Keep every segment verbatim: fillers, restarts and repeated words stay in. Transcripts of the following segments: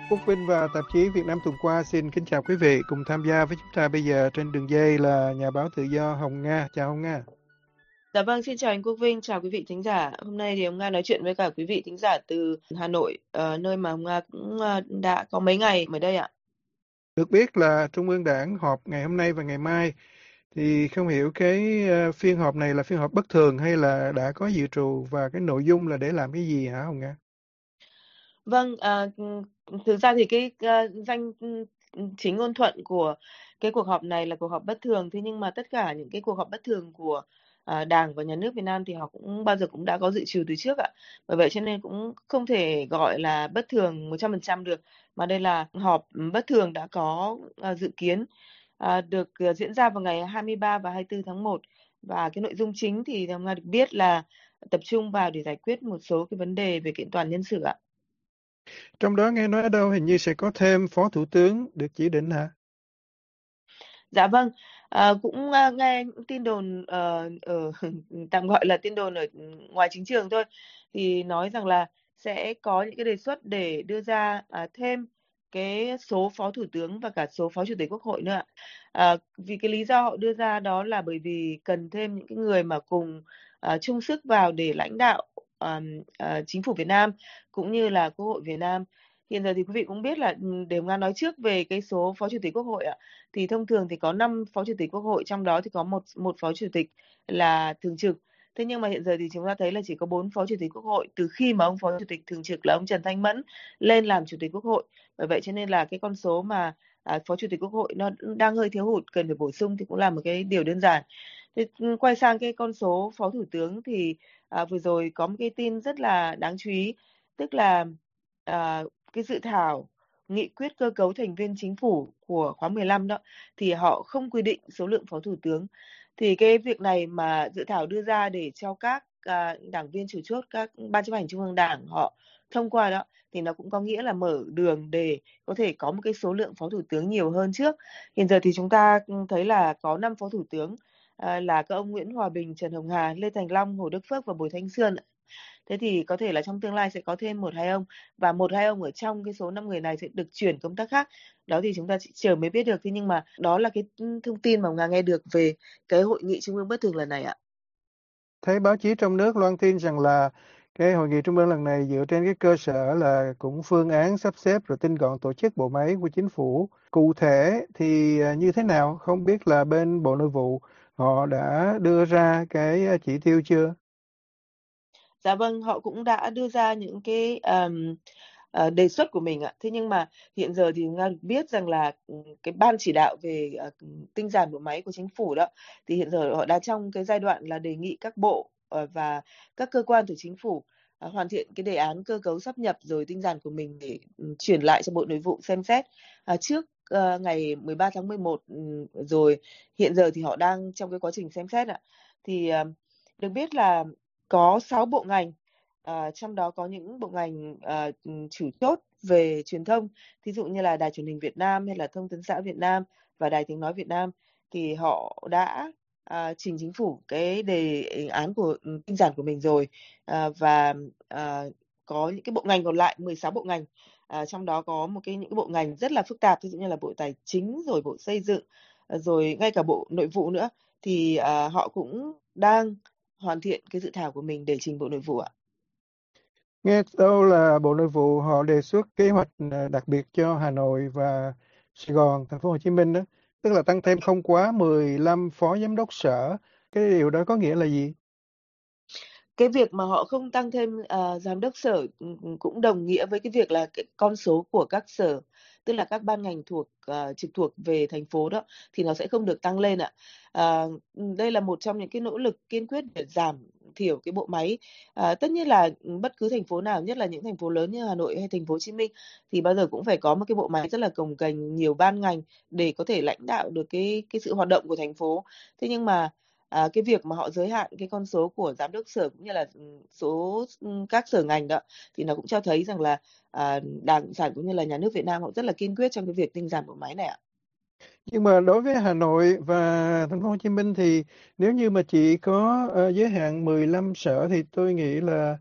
Quốc Vinh và tạp chí Việt Nam tuần qua xin kính chào quý vị. Cùng tham gia với chúng ta bây giờ trên đường dây là nhà báo tự do Hồng Nga. Chào Hồng Nga. Dạ vâng, xin chào anh Quốc Vinh, chào quý vị thính giả. Hôm nay thì ông Nga nói chuyện với cả quý vị thính giả từ Hà Nội, uh, nơi mà ông Nga cũng uh, đã có mấy ngày mới đây ạ. Được biết là Trung ương Đảng họp ngày hôm nay và ngày mai, thì không hiểu cái uh, phiên họp này là phiên họp bất thường hay là đã có dự trù, và cái nội dung là để làm cái gì hả Hồng Nga? Vâng, uh, thực ra thì cái uh, danh chính ngôn thuận của cái cuộc họp này là cuộc họp bất thường. Thế nhưng mà tất cả những cái cuộc họp bất thường của uh, Đảng và Nhà nước Việt Nam thì họ cũng bao giờ cũng đã có dự trù từ trước ạ. Bởi vậy cho nên cũng không thể gọi là bất thường một trăm phần trăm được. Mà đây là họp bất thường đã có uh, dự kiến. À, được uh, diễn ra vào ngày hai mươi ba và hai mươi tư tháng một, và cái nội dung chính thì Hồng Nga được biết là tập trung vào để giải quyết một số cái vấn đề về kiện toàn nhân sự ạ. Trong đó nghe nói ở đâu hình như sẽ có thêm phó thủ tướng được chỉ định hả? Dạ vâng, à, cũng uh, nghe những tin đồn uh, ở tạm gọi là tin đồn ở ngoài chính trường thôi, thì nói rằng là sẽ có những cái đề xuất để đưa ra uh, thêm cái số phó thủ tướng và cả số phó chủ tịch quốc hội nữa ạ. À, vì cái lý do họ đưa ra đó là bởi vì cần thêm những cái người mà cùng uh, chung sức vào để lãnh đạo um, uh, chính phủ Việt Nam cũng như là Quốc hội Việt Nam. Hiện giờ thì quý vị cũng biết là để Nga nói trước về cái số phó chủ tịch quốc hội ạ, thì thông thường thì có năm phó chủ tịch quốc hội, trong đó thì có một một phó chủ tịch là thường trực. Thế nhưng mà hiện giờ thì chúng ta thấy là chỉ có bốn phó chủ tịch quốc hội từ khi mà ông phó chủ tịch thường trực là ông Trần Thanh Mẫn lên làm chủ tịch quốc hội. Bởi vậy cho nên là cái con số mà à, phó chủ tịch quốc hội nó đang hơi thiếu hụt, cần phải bổ sung thì cũng là một cái điều đơn giản. Thế, quay sang cái con số phó thủ tướng thì à, vừa rồi có một cái tin rất là đáng chú ý, tức là à, cái dự thảo nghị quyết cơ cấu thành viên chính phủ của khóa mười lăm đó, thì họ không quy định số lượng phó thủ tướng. Thì cái việc này mà dự thảo đưa ra để cho các à, đảng viên chủ chốt, các ban chấp hành trung ương đảng họ thông qua đó, thì nó cũng có nghĩa là mở đường để có thể có một cái số lượng phó thủ tướng nhiều hơn trước. Hiện giờ thì chúng ta thấy là có năm phó thủ tướng, à, là các ông Nguyễn Hòa Bình, Trần Hồng Hà, Lê Thành Long, Hồ Đức Phước và Bùi Thanh Sơn. Thế thì có thể là trong tương lai sẽ có thêm một hai ông, và một hai ông ở trong cái số năm người này sẽ được chuyển công tác khác. Đó thì chúng ta chỉ chờ mới biết được. Thế nhưng mà đó là cái thông tin mà Nga nghe được về cái hội nghị trung ương bất thường lần này ạ. Thấy báo chí trong nước loan tin rằng là cái hội nghị trung ương lần này dựa trên cái cơ sở là cũng phương án sắp xếp rồi tinh gọn tổ chức bộ máy của chính phủ. Cụ thể thì à, như thế nào? Không biết là bên Bộ Nội vụ họ đã đưa ra cái à, chỉ tiêu chưa? Dạ vâng, họ cũng đã đưa ra những cái um, uh, đề xuất của mình ạ. Thế nhưng mà hiện giờ thì Nga được biết rằng là um, cái ban chỉ đạo về uh, tinh giản bộ máy của chính phủ đó, thì hiện giờ họ đang trong cái giai đoạn là đề nghị các bộ uh, và các cơ quan thuộc chính phủ uh, hoàn thiện cái đề án cơ cấu sáp nhập rồi tinh giản của mình để um, chuyển lại cho Bộ Nội vụ xem xét uh, trước uh, ngày mười ba tháng mười một, um, rồi hiện giờ thì họ đang trong cái quá trình xem xét ạ. Thì uh, được biết là có sáu bộ ngành, à, trong đó có những bộ ngành à, chủ chốt về truyền thông, thí dụ như là Đài Truyền hình Việt Nam hay là Thông tấn xã Việt Nam và Đài Tiếng nói Việt Nam, thì họ đã à, trình chính phủ cái đề án của tinh giản của mình rồi, à, và à, có những cái bộ ngành còn lại, mười sáu bộ ngành, à, trong đó có một cái những cái bộ ngành rất là phức tạp, ví dụ như là Bộ Tài chính, rồi Bộ Xây dựng, rồi ngay cả Bộ Nội vụ nữa, thì à, họ cũng đang hoàn thiện cái dự thảo của mình để trình Bộ Nội vụ ạ. Nghe đâu là Bộ Nội vụ họ đề xuất kế hoạch à, đặc biệt cho Hà Nội và Sài Gòn, thành phố Hồ Chí Minh đó, tức là tăng thêm không quá mười lăm phó giám đốc sở. Cái điều đó có nghĩa là gì? Cái việc mà họ không tăng thêm à, giám đốc sở cũng đồng nghĩa với cái việc là cái con số của các sở, tức là các ban ngành thuộc à, trực thuộc về thành phố đó, thì nó sẽ không được tăng lên ạ. À, đây là một trong những cái nỗ lực kiên quyết để giảm thiểu cái bộ máy. À, tất nhiên là bất cứ thành phố nào, nhất là những thành phố lớn như Hà Nội hay thành phố Hồ Chí Minh, thì bao giờ cũng phải có một cái bộ máy rất là cồng kềnh, nhiều ban ngành để có thể lãnh đạo được cái cái sự hoạt động của thành phố. Thế nhưng mà À, cái việc mà họ giới hạn cái con số của giám đốc sở cũng như là số các sở ngành đó, thì nó cũng cho thấy rằng là à, Đảng Cộng sản cũng như là Nhà nước Việt Nam họ rất là kiên quyết trong cái việc tinh giản bộ máy này ạ. Nhưng mà đối với Hà Nội và thành phố Hồ Chí Minh thì nếu như mà chỉ có ờ, giới hạn mười lăm sở thì tôi nghĩ là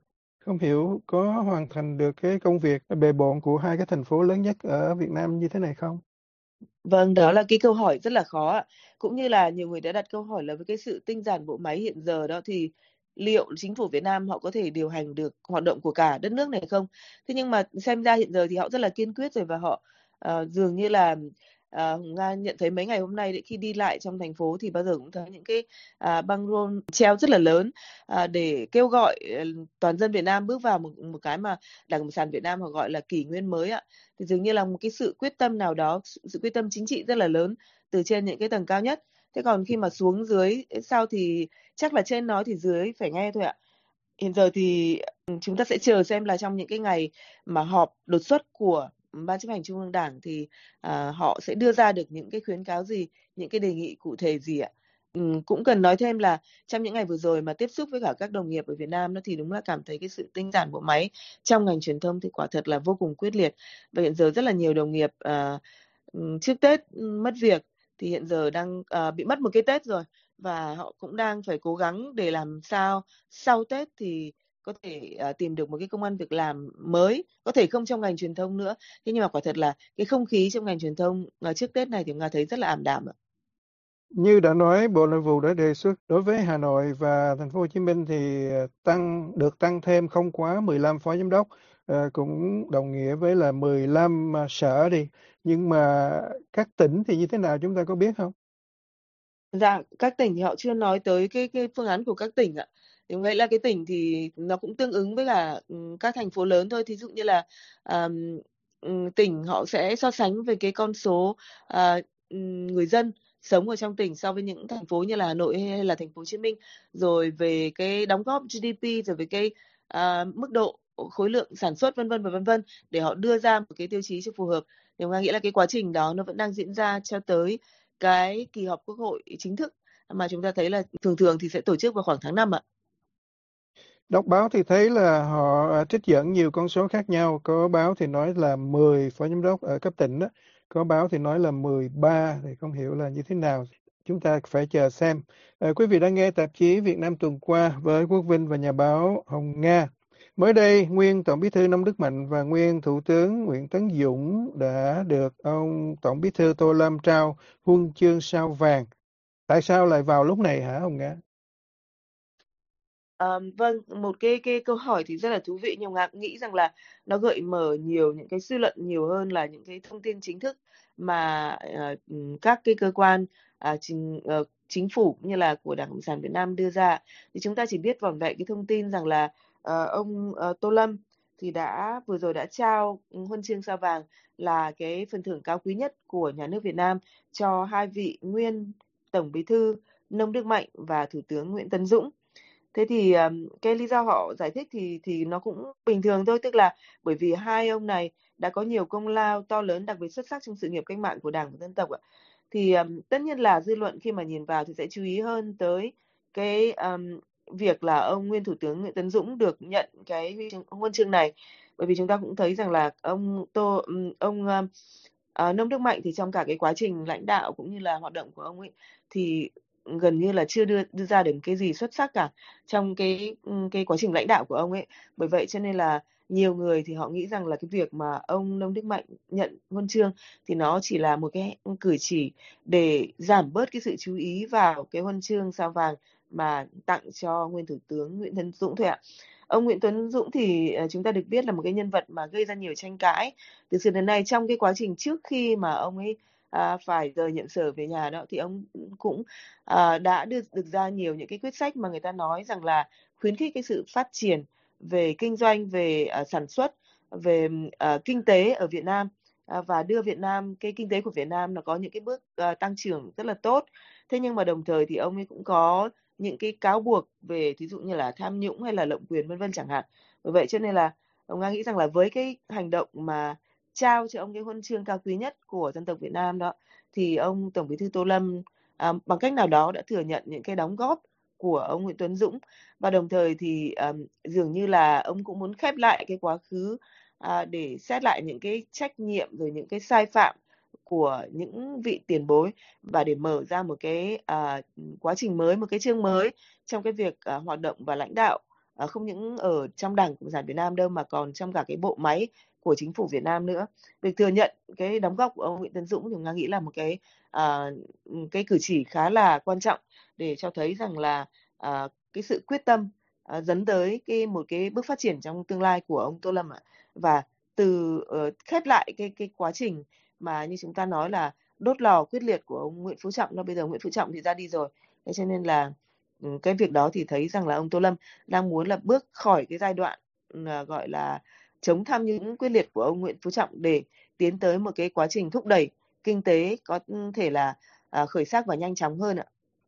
Không hiểu có hoàn thành được cái công việc bề bộn của hai cái thành phố lớn nhất ở Việt Nam như thế này không? Vâng, đó là cái câu hỏi rất là khó ạ. Cũng như là nhiều người đã đặt câu hỏi là với cái sự tinh giản bộ máy hiện giờ đó thì liệu chính phủ Việt Nam họ có thể điều hành được hoạt động của cả đất nước này không? Thế nhưng mà xem ra hiện giờ thì họ rất là kiên quyết rồi và họ ờ, dường như là ờ, Nga nhận thấy mấy ngày hôm nay đấy, khi đi lại trong thành phố thì bao giờ cũng thấy những cái à, băng rôn treo rất là lớn à, để kêu gọi ờ, toàn dân Việt Nam bước vào một một cái mà Đảng Cộng sản Việt Nam họ gọi là kỷ nguyên mới ạ. Thì dường như là một cái sự quyết tâm nào đó, sự, sự quyết tâm chính trị rất là lớn từ trên những cái tầng cao nhất. Thế còn khi mà xuống dưới sau thì chắc là trên nói thì dưới phải nghe thôi ạ. Hiện giờ thì ừ, chúng ta sẽ chờ xem là trong những cái ngày mà họp đột xuất của Ban chấp hành Trung ương Đảng thì à, họ sẽ đưa ra được những cái khuyến cáo gì, những cái đề nghị cụ thể gì ạ. Ừ, cũng cần nói thêm là trong những ngày vừa rồi mà tiếp xúc với cả các đồng nghiệp ở Việt Nam đó thì đúng là cảm thấy cái sự tinh giản bộ máy trong ngành truyền thông thì quả thật là vô cùng quyết liệt. Và hiện giờ rất là nhiều đồng nghiệp à, trước Tết mất việc thì hiện giờ đang à, bị mất một cái Tết rồi và họ cũng đang phải cố gắng để làm sao sau Tết thì có thể à, tìm được một cái công ăn việc làm mới, có thể không trong ngành truyền thông nữa. Thế nhưng mà quả thật là cái không khí trong ngành truyền thông à, trước Tết này thì chúng ta thấy rất là ảm đạm ạ. Như đã nói, Bộ Nội vụ đã đề xuất đối với Hà Nội và Thành phố Hồ Chí Minh thì ờ, tăng được tăng thêm không quá mười lăm phó giám đốc, ờ, cũng đồng nghĩa với là mười lăm ờ, sở đi. Nhưng mà các tỉnh thì như thế nào chúng ta có biết không? Dạ, các tỉnh thì họ chưa nói tới cái cái phương án của các tỉnh ạ. Thì vậy là cái tỉnh thì nó cũng tương ứng với cả ừm, các thành phố lớn thôi. Thí dụ như là àm, ừm, tỉnh họ sẽ so sánh về cái con số à, ừm, người dân sống ở trong tỉnh so với những thành phố như là Hà Nội hay là thành phố Hồ Chí Minh, rồi về cái đóng góp giê đê pê, rồi về cái à, mức độ khối lượng sản xuất vân vân và vân vân để họ đưa ra một cái tiêu chí cho phù hợp. Thì mình nghĩ là cái quá trình đó nó vẫn đang diễn ra cho tới cái kỳ họp Quốc hội chính thức mà chúng ta thấy là thường thường thì sẽ tổ chức vào khoảng tháng năm ạ. Đọc báo thì thấy là họ à, trích dẫn nhiều con số khác nhau. Có báo thì nói là mười phó giám đốc ở cấp tỉnh đó. Có báo thì nói là mười ba, thì không hiểu là như thế nào. Chúng ta phải chờ xem. À, quý vị đang nghe tạp chí Việt Nam tuần qua với Quốc Vinh và nhà báo Hồng Nga. Mới đây, nguyên Tổng Bí thư Nông Đức Mạnh và nguyên Thủ tướng Nguyễn Tấn Dũng đã được ông Tổng Bí thư Tô Lâm trao huân chương sao vàng. Tại sao lại vào lúc này hả Hồng Nga? À, vâng, một cái cái câu hỏi thì rất là thú vị nhưng mà nghĩ rằng là nó gợi mở nhiều những cái suy luận nhiều hơn là những cái thông tin chính thức mà ờ, ừm, các cái cơ quan à, chính, ờ, chính phủ cũng như là của Đảng Cộng sản Việt Nam đưa ra. Thì chúng ta chỉ biết vỏn vẹn cái thông tin rằng là ờ, ông ờ, Tô Lâm thì đã vừa rồi đã trao huân chương sao vàng là cái phần thưởng cao quý nhất của nhà nước Việt Nam cho hai vị nguyên Tổng Bí thư Nông Đức Mạnh và Thủ tướng Nguyễn Tấn Dũng. Thế thì, ờm, cái lý do họ giải thích thì thì nó cũng bình thường thôi, tức là bởi vì hai ông này đã có nhiều công lao to lớn, đặc biệt xuất sắc trong sự nghiệp cách mạng của Đảng và dân tộc ạ. Thì, ờm, tất nhiên là dư luận khi mà nhìn vào thì sẽ chú ý hơn tới cái, ờm, việc là ông nguyên Thủ tướng Nguyễn Tấn Dũng được nhận cái huy chương huân chương này. Bởi vì chúng ta cũng thấy rằng là ông Tô ừm, ông, ơ, ờ, Nông Đức Mạnh thì trong cả cái quá trình lãnh đạo cũng như là hoạt động của ông ấy, thì gần như là chưa đưa đưa ra được cái gì xuất sắc cả trong cái, cái quá trình lãnh đạo của ông ấy. Bởi vậy cho nên là nhiều người thì họ nghĩ rằng là cái việc mà ông Nông Đức Mạnh nhận huân chương thì nó chỉ là một cái cử chỉ để giảm bớt cái sự chú ý vào cái huân chương sao vàng mà tặng cho nguyên Thủ tướng Nguyễn Tấn Dũng thôi ạ. Ông Nguyễn Tấn Dũng thì ờ, chúng ta được biết là một cái nhân vật mà gây ra nhiều tranh cãi từ xưa đến nay trong cái quá trình trước khi mà ông ấy à, phải rời nhiệm sở về nhà đó thì ông cũng à, đã đưa được ra nhiều những cái quyết sách mà người ta nói rằng là khuyến khích cái sự phát triển về kinh doanh, về à, sản xuất, về à, kinh tế ở Việt Nam à, và đưa Việt Nam cái kinh tế của Việt Nam nó có những cái bước à, tăng trưởng rất là tốt. Thế nhưng mà đồng thời thì ông ấy cũng có những cái cáo buộc về thí dụ như là tham nhũng hay là lộng quyền vân vân chẳng hạn. Bởi vậy cho nên là ông Nga nghĩ rằng là với cái hành động mà trao cho ông cái huân chương cao quý nhất của dân tộc Việt Nam đó thì ông Tổng Bí thư Tô Lâm à, bằng cách nào đó đã thừa nhận những cái đóng góp của ông Nguyễn Tấn Dũng và đồng thời thì um, dường như là ông cũng muốn khép lại cái quá khứ à, để xét lại những cái trách nhiệm rồi những cái sai phạm của những vị tiền bối và để mở ra một cái à, quá trình mới, một cái chương mới trong cái việc à, hoạt động và lãnh đạo à, không những ở trong Đảng Cộng sản Việt Nam đâu mà còn trong cả cái bộ máy của chính phủ Việt Nam nữa. Việc thừa nhận cái đóng góp của ông Nguyễn Tấn Dũng thì Nga nghĩ là một cái à, cái cử chỉ khá là quan trọng để cho thấy rằng là à, cái sự quyết tâm à, dẫn tới cái một cái bước phát triển trong tương lai của ông Tô Lâm ạ. Và từ uh, khép lại cái cái quá trình mà như chúng ta nói là đốt lò quyết liệt của ông Nguyễn Phú Trọng, nó bây giờ Nguyễn Phú Trọng thì ra đi rồi, thế cho nên là ừ, cái việc đó thì thấy rằng là ông Tô Lâm đang muốn là bước khỏi cái giai đoạn ừ, gọi là chống tham nhũng quyết liệt của ông Nguyễn Phú Trọng để tiến tới một cái quá trình thúc đẩy kinh tế có thể là à, khởi sắc và nhanh chóng hơn ạ.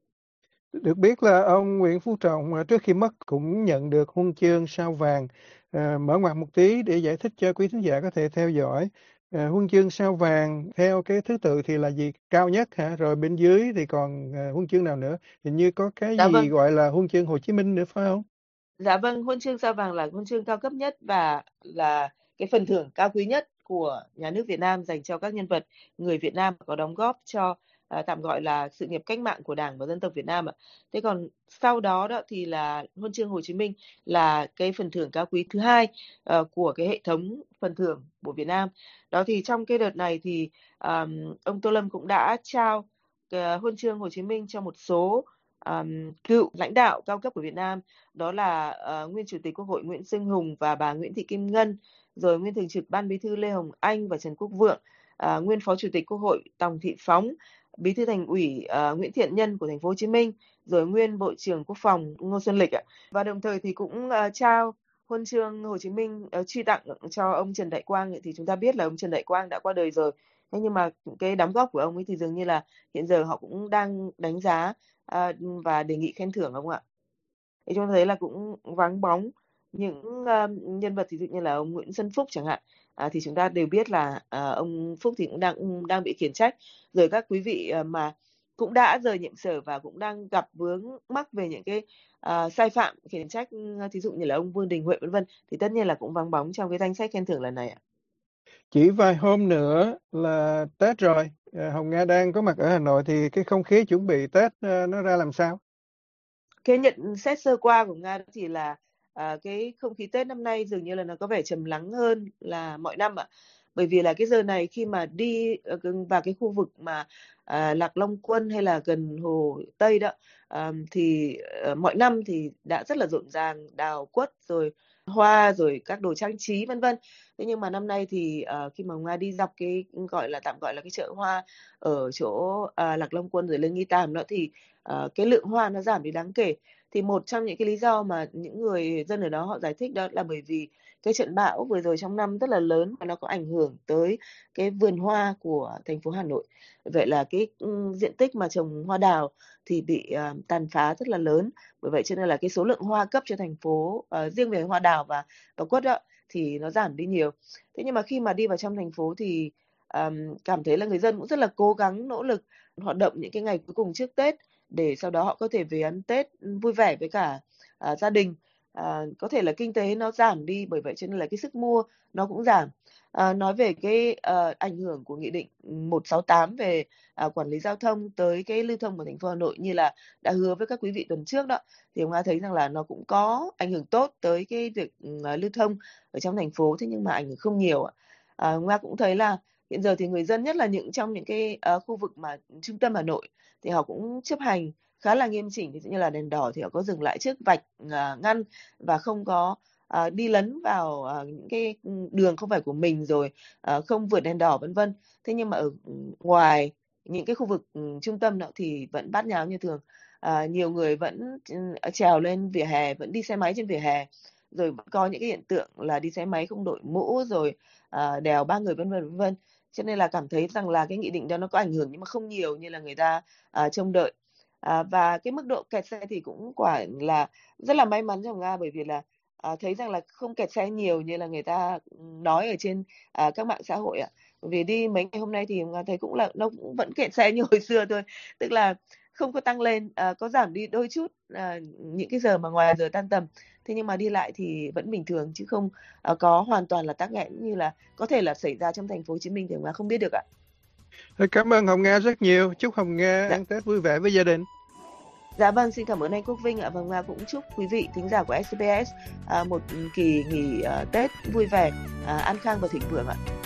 Được biết là ông Nguyễn Phú Trọng à, trước khi mất cũng nhận được huân chương sao vàng. À, mở ngoặt một tí để giải thích cho quý thính giả có thể theo dõi. À, huân chương sao vàng theo cái thứ tự thì là gì? Cao nhất hả? Rồi bên dưới thì còn à, huân chương nào nữa? Hình như có cái Dạ gì vâng, gọi là huân chương Hồ Chí Minh nữa phải không? dạ vâng, huân chương sao vàng là huân chương cao cấp nhất và là cái phần thưởng cao quý nhất của nhà nước Việt Nam dành cho các nhân vật người Việt Nam có đóng góp cho à, tạm gọi là sự nghiệp cách mạng của Đảng và dân tộc Việt Nam ạ. Thế còn sau đó đó thì là huân chương Hồ Chí Minh là cái phần thưởng cao quý thứ hai ờ, của cái hệ thống phần thưởng của Việt Nam. Đó thì trong cái đợt này thì um, ông Tô Lâm cũng đã trao ờ, huân chương Hồ Chí Minh cho một số um, cựu lãnh đạo cao cấp của Việt Nam, đó là uh, nguyên chủ tịch Quốc hội Nguyễn Sinh Hùng và bà Nguyễn Thị Kim Ngân, rồi nguyên thường trực Ban Bí thư Lê Hồng Anh và Trần Quốc Vượng, uh, nguyên phó chủ tịch Quốc hội Tòng Thị Phóng, bí thư Thành ủy uh, Nguyễn Thiện Nhân của Thành phố Hồ Chí Minh, rồi nguyên Bộ trưởng Quốc phòng Ngô Xuân Lịch ạ. Và đồng thời thì cũng uh, trao huân chương Hồ Chí Minh uh, truy tặng cho ông Trần Đại Quang. Thì chúng ta biết là ông Trần Đại Quang đã qua đời rồi. Thế nhưng mà cái đóng góp của ông ấy thì dường như là hiện giờ họ cũng đang đánh giá uh, và đề nghị khen thưởng ông ạ. Thì chúng ta thấy là cũng vắng bóng những uh, nhân vật ví dụ như là ông Nguyễn Xuân Phúc chẳng hạn. À, thì chúng ta đều biết là à, ông Phúc thì cũng đang cũng đang bị khiển trách, rồi các quý vị à, mà cũng đã rời nhiệm sở và cũng đang gặp vướng mắc về những cái à, sai phạm khiển trách, thí dụ như là ông Vương Đình Huệ vân vân, thì tất nhiên là cũng vắng bóng trong cái danh sách khen thưởng lần này ạ. Chỉ vài hôm nữa là Tết rồi. À, Hồng Nga đang có mặt ở Hà Nội thì cái không khí chuẩn bị Tết à, nó ra làm sao? Cái nhận xét sơ qua của Nga thì là à, cái không khí Tết năm nay dường như là nó có vẻ trầm lắng hơn là mọi năm ạ. Bởi vì là cái giờ này khi mà đi ờ, vào cái khu vực mà à, Lạc Long Quân hay là gần Hồ Tây đó, à, thì ờ, mọi năm thì đã rất là rộn ràng, đào quất rồi hoa rồi các đồ trang trí vân vân. Thế nhưng mà năm nay thì ờ, khi mà Nga đi dọc cái gọi là tạm gọi là cái chợ hoa ở chỗ à, Lạc Long Quân rồi lên Nghi Tàm đó, thì ờ, cái lượng hoa nó giảm đi đáng kể. Thì một trong những cái lý do mà những người dân ở đó họ giải thích đó là bởi vì cái trận bão vừa rồi trong năm rất là lớn và nó có ảnh hưởng tới cái vườn hoa của thành phố Hà Nội. Vậy là cái ừ, diện tích mà trồng hoa đào thì bị uh, tàn phá rất là lớn. Bởi vậy cho nên là cái số lượng hoa cấp cho thành phố uh, riêng về hoa đào và và quất đó thì nó giảm đi nhiều. Thế nhưng mà khi mà đi vào trong thành phố thì um, cảm thấy là người dân cũng rất là cố gắng nỗ lực hoạt động những cái ngày cuối cùng trước Tết để sau đó họ có thể về ăn Tết vui vẻ với cả à, gia đình. À, có thể là kinh tế nó giảm đi, bởi vậy cho nên là cái sức mua nó cũng giảm. À, nói về cái à, ảnh hưởng của nghị định một sáu tám về à, quản lý giao thông tới cái lưu thông của thành phố Hà Nội như là đã hứa với các quý vị tuần trước đó, thì ông Nga thấy rằng là nó cũng có ảnh hưởng tốt tới cái việc ừ, lưu thông ở trong thành phố, thế nhưng mà ảnh hưởng không nhiều ạ. À, ông Nga cũng thấy là hiện giờ thì người dân, nhất là những trong những cái uh, khu vực mà trung tâm Hà Nội, thì họ cũng chấp hành khá là nghiêm chỉnh. Ví dụ như là đèn đỏ thì họ có dừng lại trước vạch uh, ngăn và không có uh, đi lấn vào uh, những cái đường không phải của mình, rồi uh, không vượt đèn đỏ vân vân. Thế nhưng mà ở ngoài những cái khu vực um, trung tâm đó thì vẫn bát nháo như thường. Uh, nhiều người vẫn uh, trèo lên vỉa hè, vẫn đi xe máy trên vỉa hè, rồi vẫn có những cái hiện tượng là đi xe máy không đội mũ, rồi uh, đèo ba người vân vân vân vân. Cho nên là cảm thấy rằng là cái nghị định đó nó có ảnh hưởng nhưng mà không nhiều như là người ta à, trông đợi. À, và cái mức độ kẹt xe thì cũng quả là rất là may mắn cho Nga, bởi vì là à, thấy rằng là không kẹt xe nhiều như là người ta nói ở trên à, các mạng xã hội ạ. Bởi vì đi mấy ngày hôm nay thì Nga thấy cũng là nó cũng vẫn kẹt xe như hồi xưa thôi, tức là không có tăng lên, à, có giảm đi đôi chút à, những cái giờ mà ngoài giờ tan tầm. Thế nhưng mà đi lại thì vẫn bình thường, chứ không à, có hoàn toàn là tắc nghẽn như là có thể là xảy ra trong thành phố Hồ Chí Minh thì Nga không biết được ạ. Thôi, cảm ơn Hồng Nga rất nhiều. Chúc Hồng Nga Dạ, ăn Tết vui vẻ với gia đình. Dạ vâng, xin cảm ơn anh Quốc Vinh ạ. Vâng, và cũng chúc quý vị thính giả của ét bê ét à, một kỳ nghỉ uh, Tết vui vẻ, uh, an khang và thịnh vượng ạ.